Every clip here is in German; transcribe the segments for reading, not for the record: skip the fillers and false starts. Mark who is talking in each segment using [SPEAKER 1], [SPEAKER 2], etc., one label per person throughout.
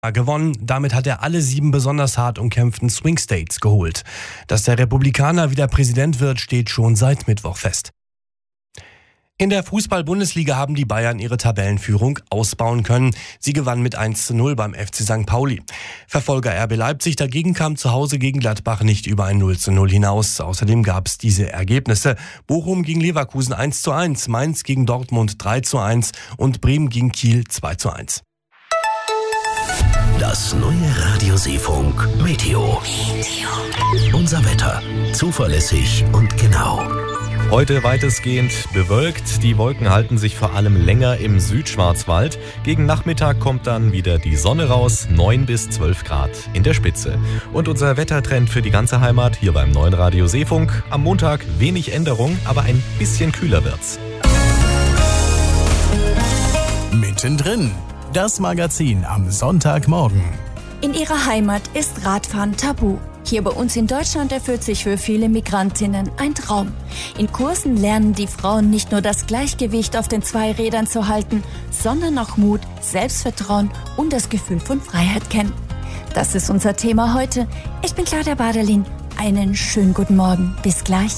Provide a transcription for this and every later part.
[SPEAKER 1] gewonnen. Damit hat er alle 7 besonders hart umkämpften Swing States geholt. Dass der Republikaner wieder Präsident wird, steht schon seit Mittwoch fest. In der Fußball-Bundesliga haben die Bayern ihre Tabellenführung ausbauen können. Sie gewannen mit 1:0 beim FC St. Pauli. Verfolger RB Leipzig dagegen kam zu Hause gegen Gladbach nicht über ein 0:0 hinaus. Außerdem gab es diese Ergebnisse: Bochum gegen Leverkusen 1:1, Mainz gegen Dortmund 3:1 und Bremen gegen Kiel 2:1.
[SPEAKER 2] Das neue Radio Seefunk Meteo. Unser Wetter. Zuverlässig und genau.
[SPEAKER 3] Heute weitestgehend bewölkt. Die Wolken halten sich vor allem länger im Südschwarzwald. Gegen Nachmittag kommt dann wieder die Sonne raus, 9 bis 12 Grad in der Spitze. Und unser Wettertrend für die ganze Heimat hier beim neuen Radio Seefunk. Am Montag wenig Änderung, aber ein bisschen kühler wird's.
[SPEAKER 4] Mittendrin. Das Magazin am Sonntagmorgen.
[SPEAKER 5] In ihrer Heimat ist Radfahren tabu. Hier bei uns in Deutschland erfüllt sich für viele Migrantinnen ein Traum. In Kursen lernen die Frauen nicht nur das Gleichgewicht auf den 2 Rädern zu halten, sondern auch Mut, Selbstvertrauen und das Gefühl von Freiheit kennen. Das ist unser Thema heute. Ich bin Claudia Baderlin. Einen schönen guten Morgen. Bis gleich.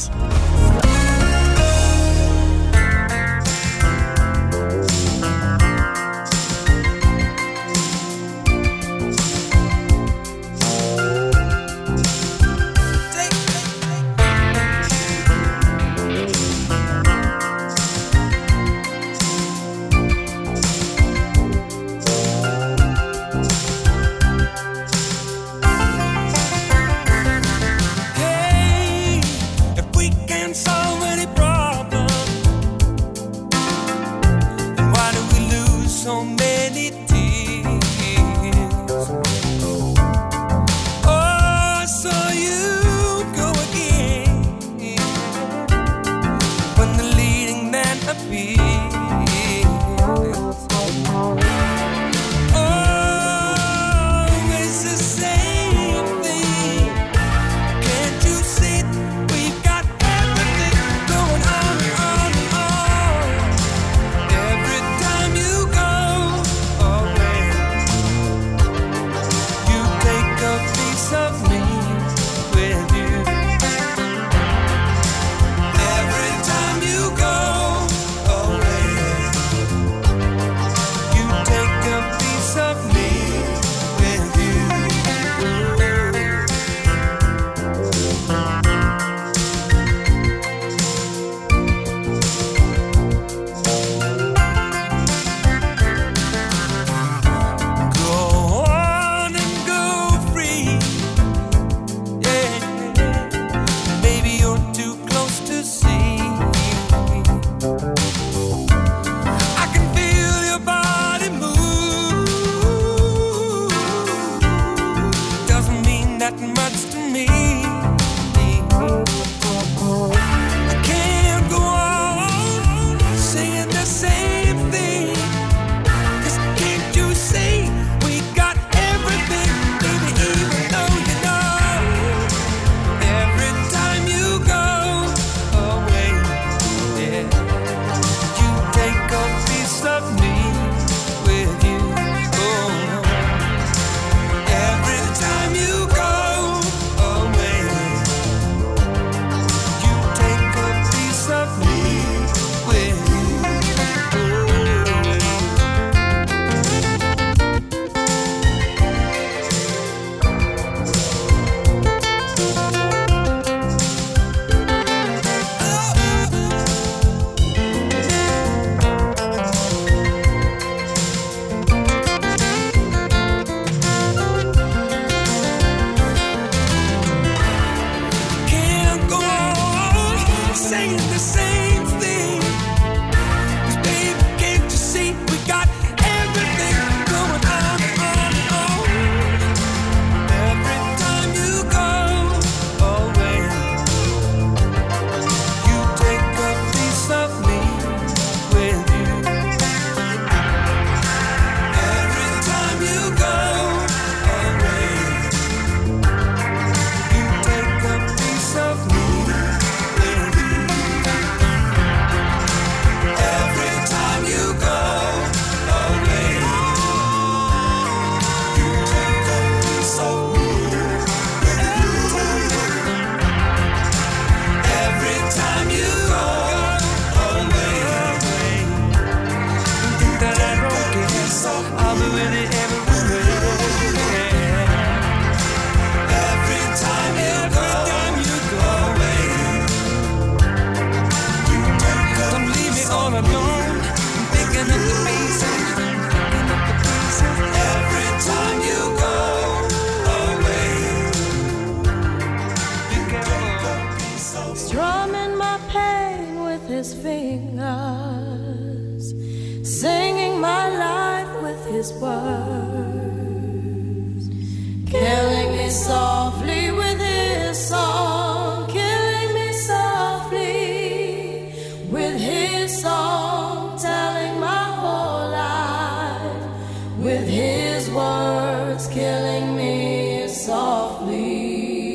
[SPEAKER 6] words, killing me softly with his song, killing me softly with his song, telling my whole life with his words, killing me softly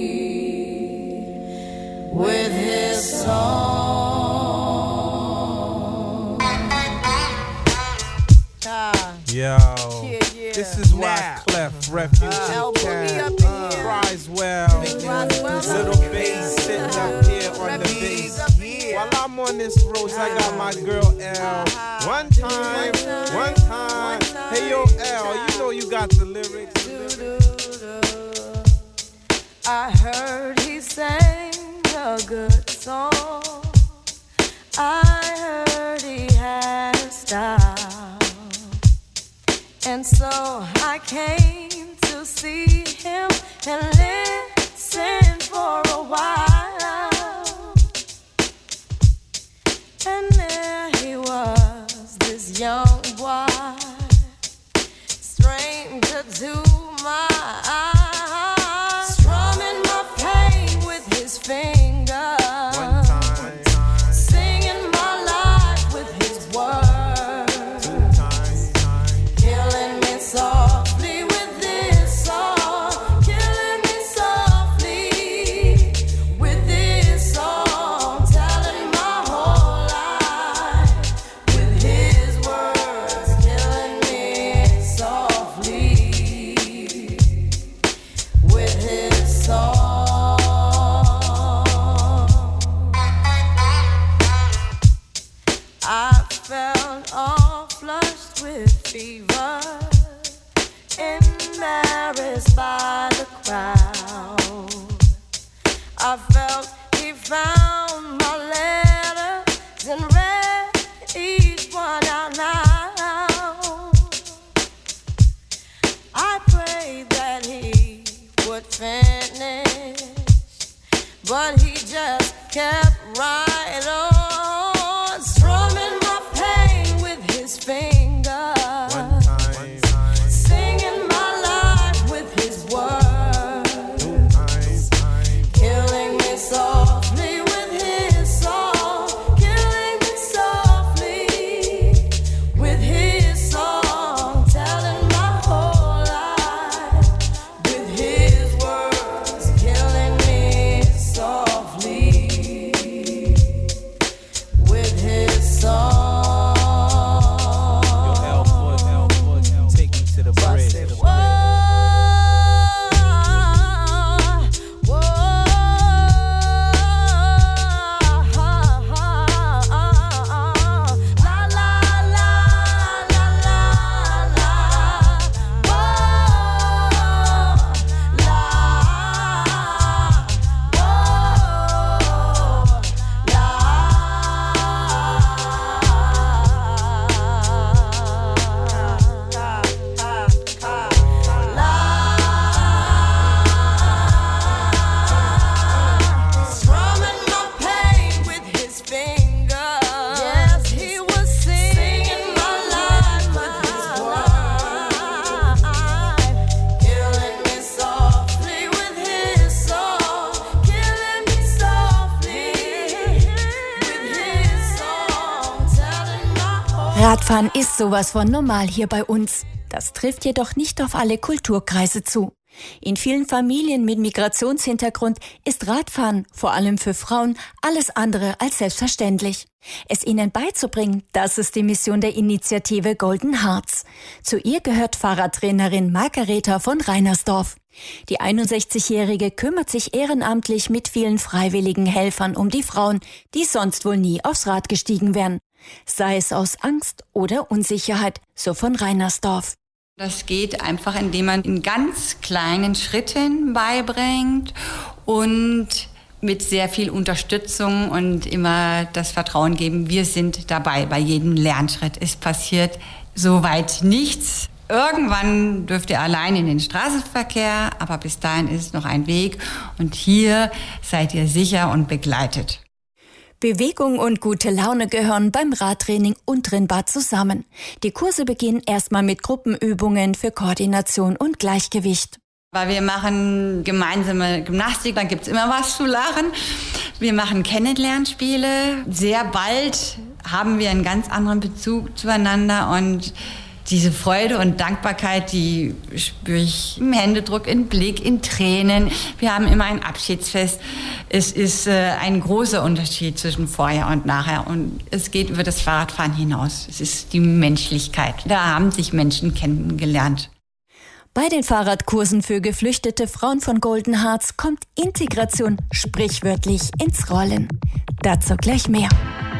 [SPEAKER 6] with his song.
[SPEAKER 7] Yo, this is why Clef, Refugee Camp, Criswell, little bass sitting up here on the bass. While I'm on this road, I got my girl L. One time, hey yo L, you know you got the lyrics.
[SPEAKER 6] I heard he sang a good song. I heard he had a style. And so I came to see him and listen for a while. And there he was, this young boy, stranger to my eyes, strumming my pain with his fingers, singing my life with his words, killing me softly with this song, killing me softly with this song, telling my whole life with his words, killing me softly with his song. I felt all flushed with fever, embarrassed by the crowd. I felt he found my letters and read each one out loud. I prayed that he would finish, but he just kept right on, strumming my pain with his fingers, singing my life with his words, killing me softly with his song, killing me softly with his song, telling my whole life with his words, killing me softly with his song.
[SPEAKER 7] Take me to the bridge.
[SPEAKER 6] Strumming my pain with his fingers. Yes, he was singing my life with his words, killing me softly with his song, killing me softly with his song, telling my whole.
[SPEAKER 5] Radfahren ist sowas von normal hier bei uns. Das trifft jedoch nicht auf alle Kulturkreise zu. In vielen Familien mit Migrationshintergrund ist Radfahren, vor allem für Frauen, alles andere als selbstverständlich. Es ihnen beizubringen, das ist die Mission der Initiative Golden Hearts. Zu ihr gehört Fahrradtrainerin Margareta von Reinersdorf. Die 61-Jährige kümmert sich ehrenamtlich mit vielen freiwilligen Helfern um die Frauen, die sonst wohl nie aufs Rad gestiegen wären. Sei es aus Angst oder Unsicherheit, so von Reinersdorf.
[SPEAKER 8] Das geht einfach, indem man in ganz kleinen Schritten beibringt und mit sehr viel Unterstützung und immer das Vertrauen geben, wir sind dabei bei jedem Lernschritt. Es passiert soweit nichts. Irgendwann dürft ihr allein in den Straßenverkehr, aber bis dahin ist es noch ein Weg und hier seid ihr sicher und begleitet.
[SPEAKER 5] Bewegung und gute Laune gehören beim Radtraining und Rennbad zusammen. Die Kurse beginnen erstmal mit Gruppenübungen für Koordination und Gleichgewicht.
[SPEAKER 8] Weil wir machen gemeinsame Gymnastik, dann gibt's immer was zu lachen. Wir machen Kennenlernspiele. Sehr bald haben wir einen ganz anderen Bezug zueinander und diese Freude und Dankbarkeit, die spüre ich im Händedruck, im Blick, in Tränen. Wir haben immer ein Abschiedsfest. Es ist ein großer Unterschied zwischen vorher und nachher. Und es geht über das Fahrradfahren hinaus. Es ist die Menschlichkeit. Da haben sich Menschen kennengelernt.
[SPEAKER 5] Bei den Fahrradkursen für geflüchtete Frauen von Golden Hearts kommt Integration sprichwörtlich ins Rollen. Dazu gleich mehr.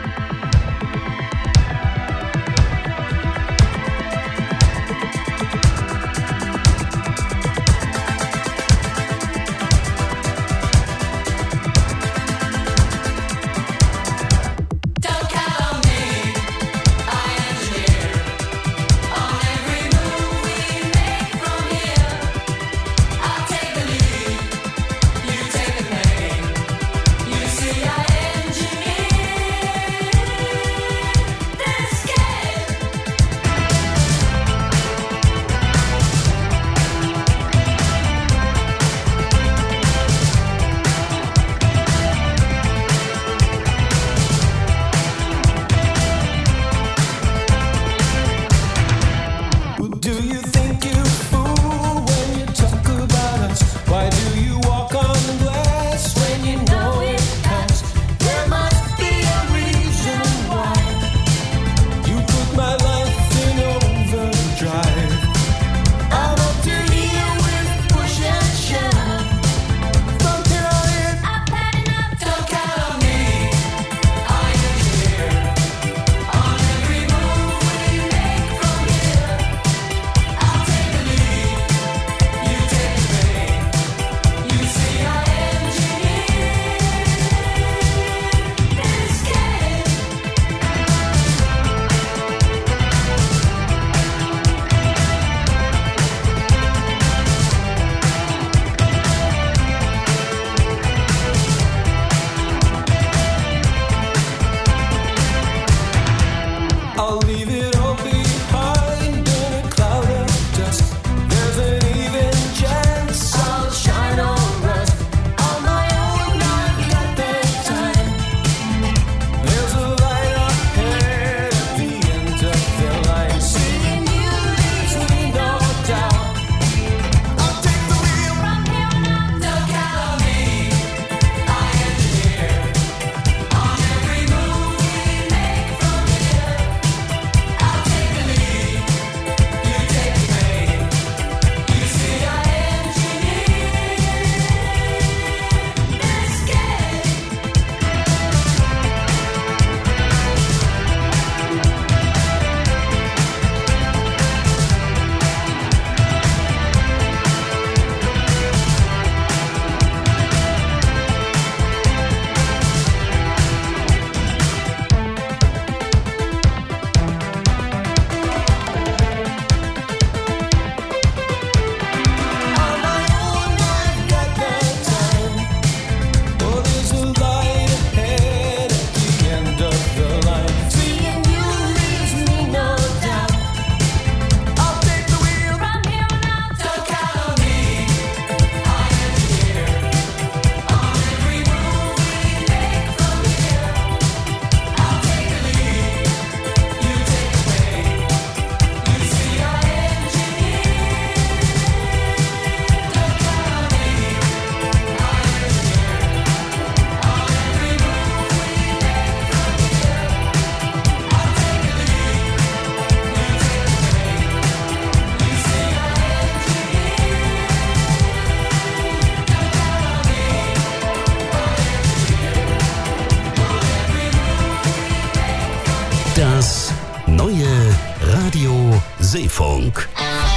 [SPEAKER 2] Das neue Radio Seefunk.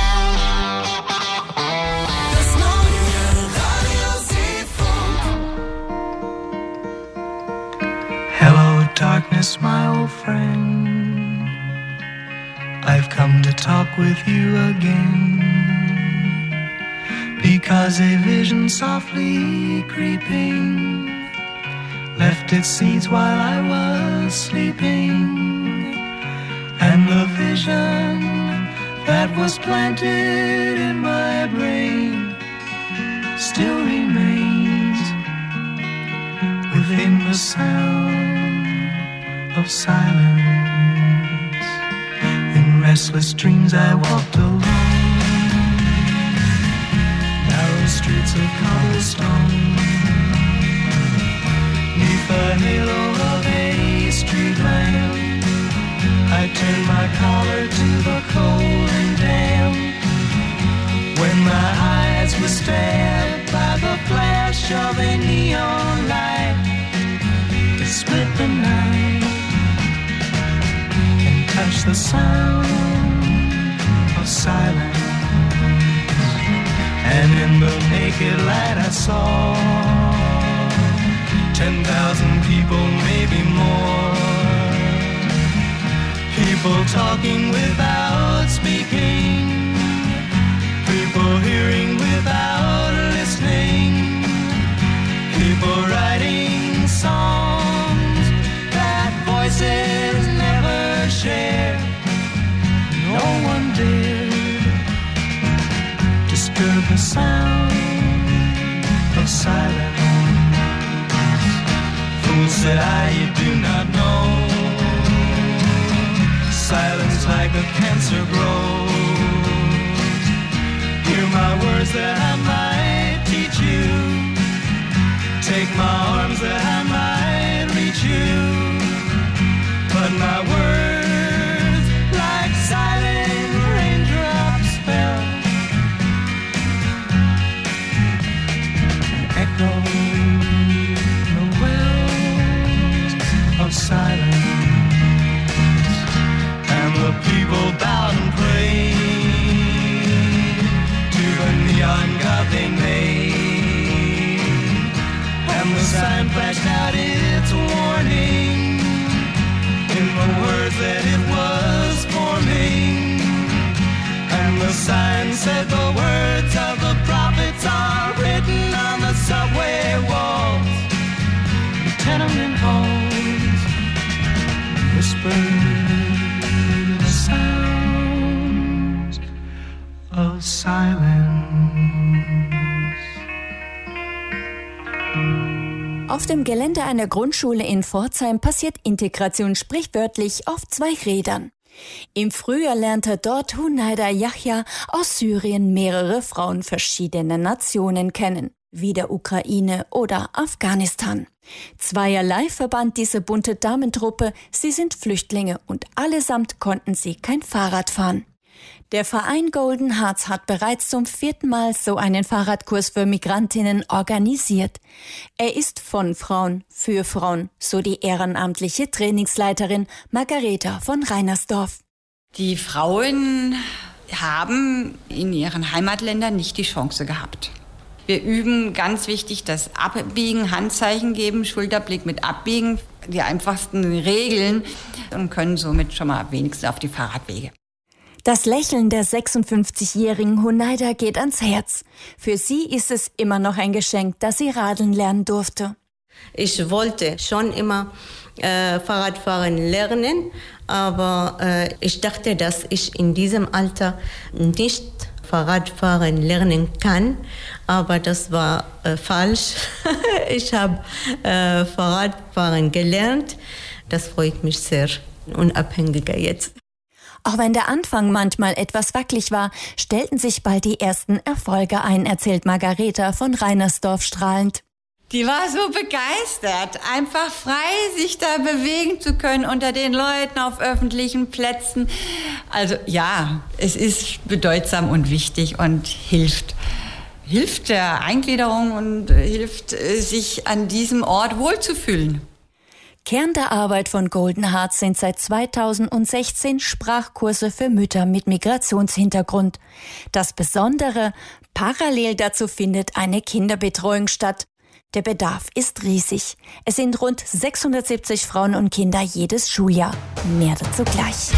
[SPEAKER 9] Das neue Radio Seefunk.
[SPEAKER 10] Hello, darkness, my old friend. I've come to talk with you again. Because a vision softly creeping left its seeds while I was sleeping, and the vision that was planted in my brain still remains within the sound of silence. In restless dreams I walked alone, narrow streets of cobblestone, neath the halo of a street lamp. I turned my collar to the cold and damp, when my eyes were stabbed by the flash of a neon light that split the night and touched the sound of silence. And in the naked light I saw 10,000 people, maybe more, people talking without speaking, people hearing without listening, people writing songs that voices never share. No one dared disturb the sound of silence. Fool, said I, you do not know, silence like a cancer grows. Hear my words that I might teach you, take my arms that I might reach you, but my words like silent raindrops fell, echoing the wells of silence. The people bowed and prayed to the neon god they made, and the sign flashed out its warning in the words that it was forming. And the sign said the words of the prophets are written on the subway walls, the tenement halls, whispered sounds of silence.
[SPEAKER 5] Auf dem Gelände einer Grundschule in Pforzheim passiert Integration sprichwörtlich auf 2 Rädern. Im Frühjahr lernte dort Hunaida Yahya aus Syrien mehrere Frauen verschiedener Nationen kennen, wie der Ukraine oder Afghanistan. Zweierlei verband diese bunte Damentruppe, sie sind Flüchtlinge und allesamt konnten sie kein Fahrrad fahren. Der Verein Golden Hearts hat bereits zum 4. Mal so einen Fahrradkurs für Migrantinnen organisiert. Er ist von Frauen für Frauen, so die ehrenamtliche Trainingsleiterin Margareta von Reinersdorf.
[SPEAKER 8] Die Frauen haben in ihren Heimatländern nicht die Chance gehabt. Wir üben ganz wichtig das Abbiegen, Handzeichen geben, Schulterblick mit Abbiegen, die einfachsten Regeln, und können somit schon mal wenigstens auf die Fahrradwege.
[SPEAKER 5] Das Lächeln der 56-jährigen Hunaida geht ans Herz. Für sie ist es immer noch ein Geschenk, dass sie radeln lernen durfte.
[SPEAKER 11] Ich wollte schon immer Fahrradfahren lernen, aber ich dachte, dass ich in diesem Alter nicht Fahrradfahren lernen kann, aber das war falsch. Ich habe Fahrradfahren gelernt. Das freut mich sehr, unabhängiger jetzt.
[SPEAKER 5] Auch wenn der Anfang manchmal etwas wackelig war, stellten sich bald die ersten Erfolge ein, erzählt Margareta von Reinersdorf strahlend.
[SPEAKER 8] Die war so begeistert, einfach frei sich da bewegen zu können unter den Leuten auf öffentlichen Plätzen. Also ja, es ist bedeutsam und wichtig und hilft der Eingliederung und hilft, sich an diesem Ort wohlzufühlen.
[SPEAKER 5] Kern der Arbeit von Golden Hearts sind seit 2016 Sprachkurse für Mütter mit Migrationshintergrund. Das Besondere, parallel dazu findet eine Kinderbetreuung statt. Der Bedarf ist riesig. Es sind rund 670 Frauen und Kinder jedes Schuljahr. Mehr dazu gleich.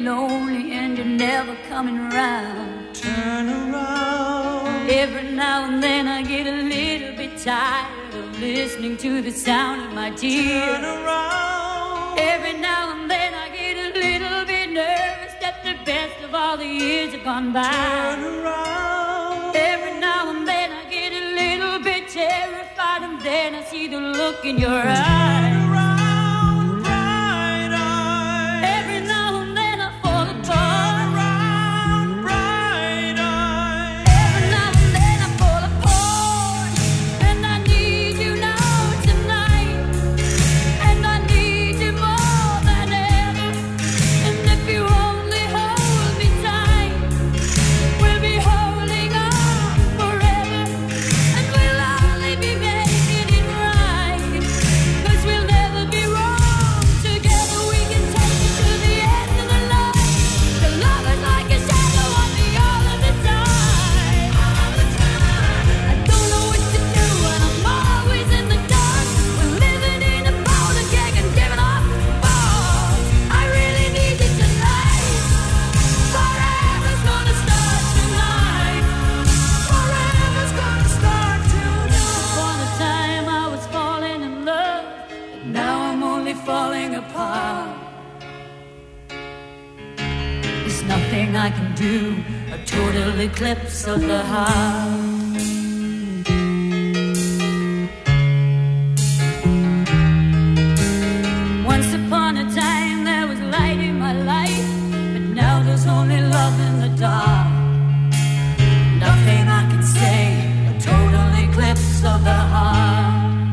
[SPEAKER 12] lonely and you're never coming around. Turn around. Every now and then I get a little bit tired of listening to the sound of my tears. Turn around. Every now and then I get a little bit nervous that the best of all the years have gone by. Turn around. Every now and then I get a little bit terrified, and then I see the look in your eyes.
[SPEAKER 13] I can do a total eclipse of the heart. Once upon a time there was light in my life, but now there's only love in the dark. Nothing I can say, a total eclipse of the heart.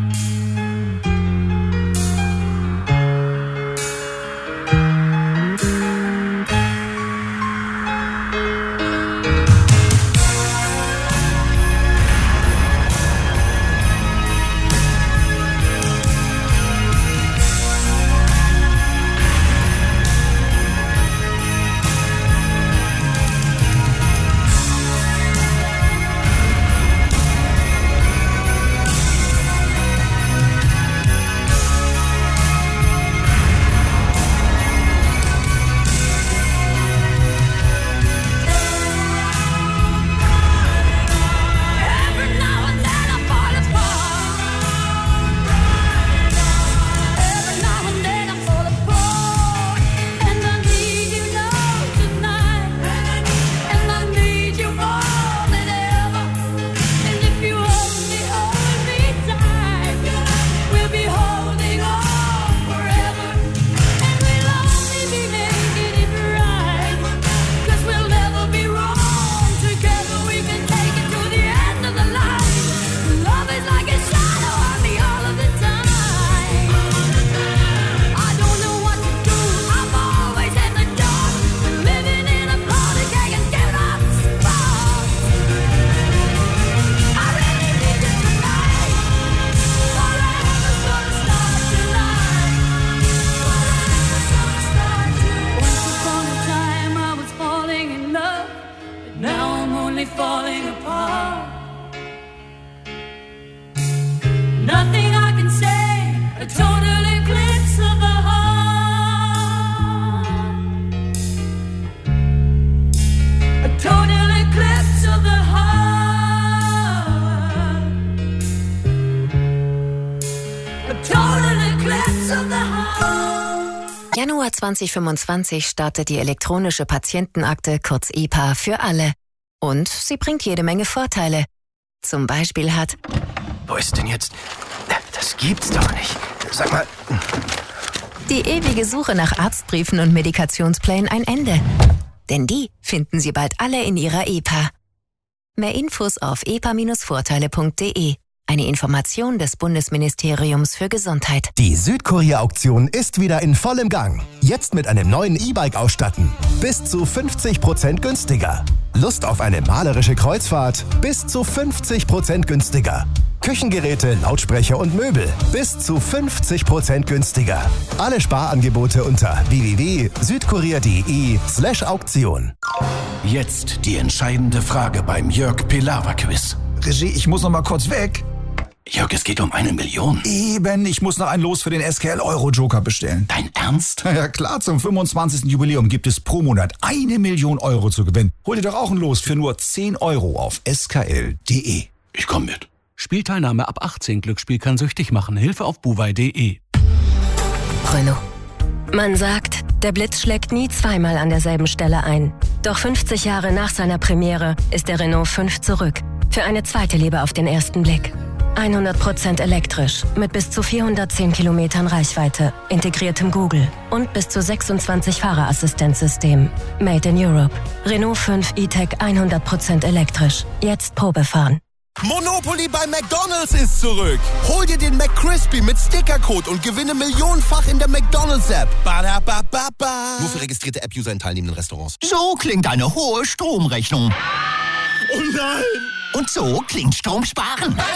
[SPEAKER 14] Januar 2025 startet die elektronische Patientenakte, kurz EPA, für alle. Und sie bringt jede Menge Vorteile. Zum Beispiel hat...
[SPEAKER 15] Wo ist denn jetzt... Das gibt's doch nicht. Sag mal...
[SPEAKER 14] Die ewige Suche nach Arztbriefen und Medikationsplänen ein Ende. Denn die finden Sie bald alle in Ihrer EPA. Mehr Infos auf epa-vorteile.de. Eine Information des Bundesministeriums für Gesundheit.
[SPEAKER 16] Die Südkorea-Auktion ist wieder in vollem Gang. Jetzt mit einem neuen E-Bike ausstatten. Bis zu 50% günstiger. Lust auf eine malerische Kreuzfahrt? Bis zu 50% günstiger. Küchengeräte, Lautsprecher und Möbel. Bis zu 50% günstiger. Alle Sparangebote unter www.südkorea.de/Auktion.
[SPEAKER 17] Jetzt die entscheidende Frage beim Jörg Pilawa Quiz.
[SPEAKER 18] Regie, ich muss noch mal kurz weg.
[SPEAKER 2] Jörg, es geht um 1 Million.
[SPEAKER 17] Eben, ich muss noch ein Los für den SKL Euro Joker bestellen.
[SPEAKER 2] Dein Ernst?
[SPEAKER 17] Ja klar, zum 25. Jubiläum gibt es pro Monat 1 Million Euro zu gewinnen. Hol dir doch auch ein Los für nur 10 Euro auf skl.de.
[SPEAKER 2] Ich komm mit.
[SPEAKER 18] Spielteilnahme ab 18. Glücksspiel kann süchtig machen. Hilfe auf buwei.de.
[SPEAKER 14] Renault. Man sagt, der Blitz schlägt nie zweimal an derselben Stelle ein. Doch 50 Jahre nach seiner Premiere ist der Renault 5 zurück. Für eine zweite Liebe auf den ersten Blick. 100% elektrisch, mit bis zu 410 Kilometern Reichweite, integriertem Google und bis zu 26 Fahrerassistenzsystemen. Made in Europe. Renault 5 E-Tech 100% elektrisch. Jetzt Probefahren.
[SPEAKER 19] Monopoly bei McDonald's ist zurück. Hol dir den McCrispy mit Stickercode und gewinne millionenfach in der McDonald's-App. Badabababa. Nur für registrierte App-User in teilnehmenden Restaurants.
[SPEAKER 2] So klingt eine hohe Stromrechnung.
[SPEAKER 19] Oh nein!
[SPEAKER 2] Und so klingt Strom sparen.